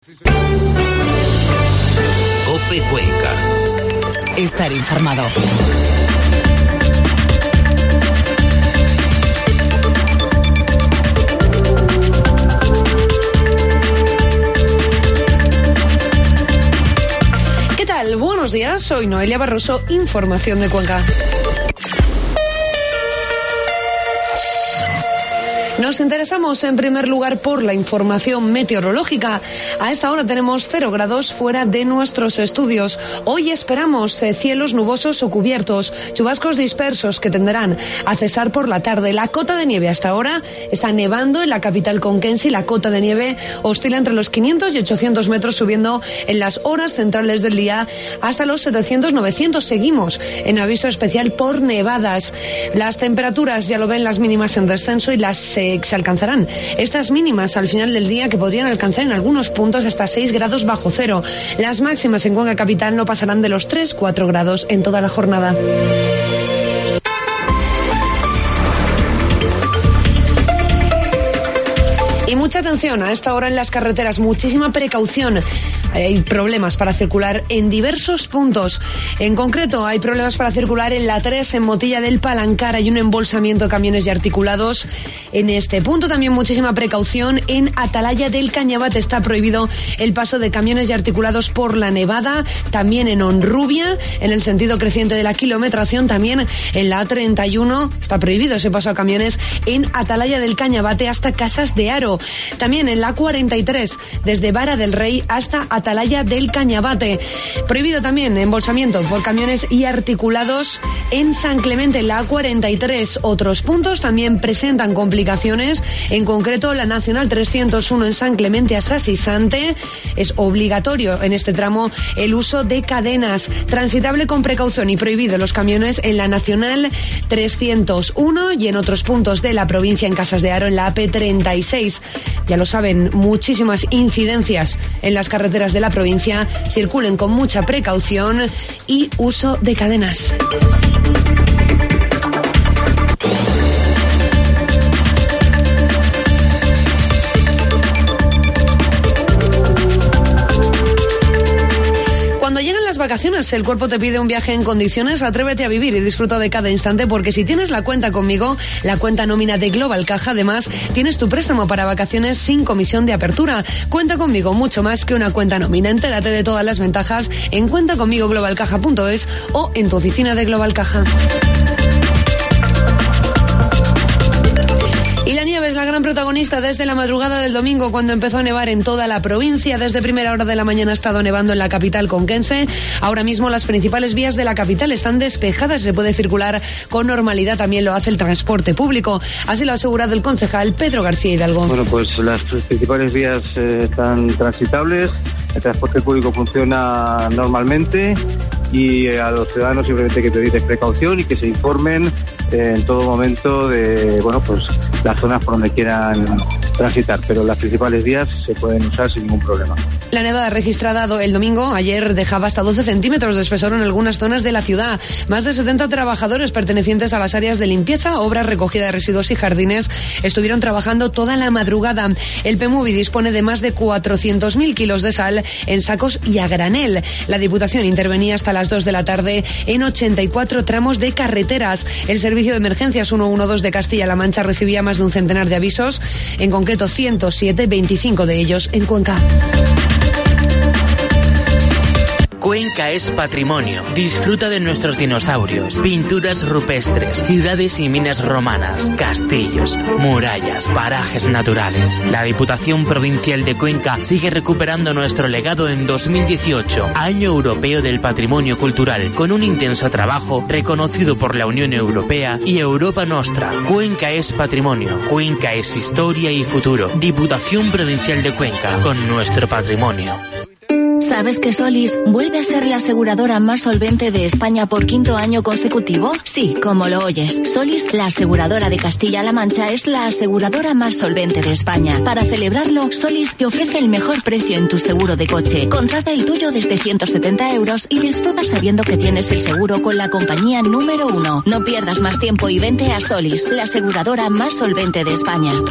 COPE Cuenca. Estar informado. ¿Qué tal? Buenos días, soy Noelia Barroso, información de Cuenca. Nos interesamos en primer lugar por la información meteorológica. A esta hora tenemos 0 grados fuera de nuestros estudios. Hoy esperamos cielos nubosos o cubiertos, chubascos dispersos que tenderán a cesar por la tarde. La cota de nieve hasta ahora está nevando en la capital conquense y la cota de nieve oscila entre los 500 y 800 metros, subiendo en las horas centrales del día hasta los 700-900. Seguimos en aviso especial por nevadas. Las temperaturas, ya lo ven, las mínimas en descenso y se alcanzarán estas mínimas al final del día, que podrían alcanzar en algunos puntos hasta 6 grados bajo cero. Las máximas en Cuenca capital no pasarán de los 3-4 grados en toda la jornada. Y mucha atención a esta hora en las carreteras, muchísima precaución. Hay problemas para circular en diversos puntos. En concreto, hay problemas para circular en la 3, en Motilla del Palancar. Hay un embolsamiento de camiones y articulados en este punto. También muchísima precaución en Atalaya del Cañabate. Está prohibido el paso de camiones y articulados por la nevada. También en Honrubia, en el sentido creciente de la kilometración. También en la A31 está prohibido ese paso a camiones en Atalaya del Cañabate hasta Casas de Aro. También en la 43, desde Vara del Rey hasta Atalaya del Cañabate. Prohibido también embolsamiento por camiones y articulados en San Clemente, en la A43. Otros puntos también presentan complicaciones, en concreto la Nacional 301 en San Clemente hasta Sisante. Es obligatorio en este tramo el uso de cadenas, transitable con precaución y prohibido los camiones en la Nacional 301 y en otros puntos de la provincia, en Casas de Aro, en la AP36. Ya lo saben, muchísimas incidencias en las carreteras de la provincia. Circulen con mucha precaución y uso de cadenas. Cuando llegan las vacaciones, el cuerpo te pide un viaje en condiciones. Atrévete a vivir y disfruta de cada instante, porque si tienes la cuenta conmigo, la cuenta nómina de Global Caja, además tienes tu préstamo para vacaciones sin comisión de apertura. Cuenta conmigo, mucho más que una cuenta nómina. Entérate de todas las ventajas en cuentaconmigoglobalcaja.es o en tu oficina de Global Caja. Y la nieve es la gran protagonista desde la madrugada del domingo, cuando empezó a nevar en toda la provincia. Desde primera hora de la mañana ha estado nevando en la capital conquense. Ahora mismo las principales vías de la capital están despejadas, se puede circular con normalidad, también lo hace el transporte público. Así lo ha asegurado el concejal Pedro García Hidalgo. Bueno, pues las principales vías están transitables, el transporte público funciona normalmente y a los ciudadanos simplemente hay que pedirles precaución y que se informen en todo momento de, bueno, pues las zonas por donde quieran transitar, pero las principales vías se pueden usar sin ningún problema. La nevada registrada el domingo, ayer, dejaba hasta 12 centímetros de espesor en algunas zonas de la ciudad. Más de 70 trabajadores pertenecientes a las áreas de limpieza, obras, recogida de residuos y jardines estuvieron trabajando toda la madrugada. El PMUVI dispone de más de 400.000 kilos de sal en sacos y a granel. La Diputación intervenía hasta las 2 de la tarde en 84 tramos de carreteras. El Servicio de Emergencias 112 de Castilla-La Mancha recibía más de un centenar de avisos, en concreto 107, 25 de ellos en Cuenca. Cuenca es patrimonio. Disfruta de nuestros dinosaurios, pinturas rupestres, ciudades y minas romanas, castillos, murallas, parajes naturales. La Diputación Provincial de Cuenca sigue recuperando nuestro legado en 2018, Año Europeo del Patrimonio Cultural, con un intenso trabajo reconocido por la Unión Europea y Europa Nostra. Cuenca es patrimonio. Cuenca es historia y futuro. Diputación Provincial de Cuenca, con nuestro patrimonio. ¿Sabes que Solís vuelve a ser la aseguradora más solvente de España por 5º año consecutivo? Sí, como lo oyes. Solís, la aseguradora de Castilla-La Mancha, es la aseguradora más solvente de España. Para celebrarlo, Solís te ofrece el mejor precio en tu seguro de coche. Contrata el tuyo desde 170 € y disfruta sabiendo que tienes el seguro con la compañía número 1. No pierdas más tiempo y vente a Solís, la aseguradora más solvente de España.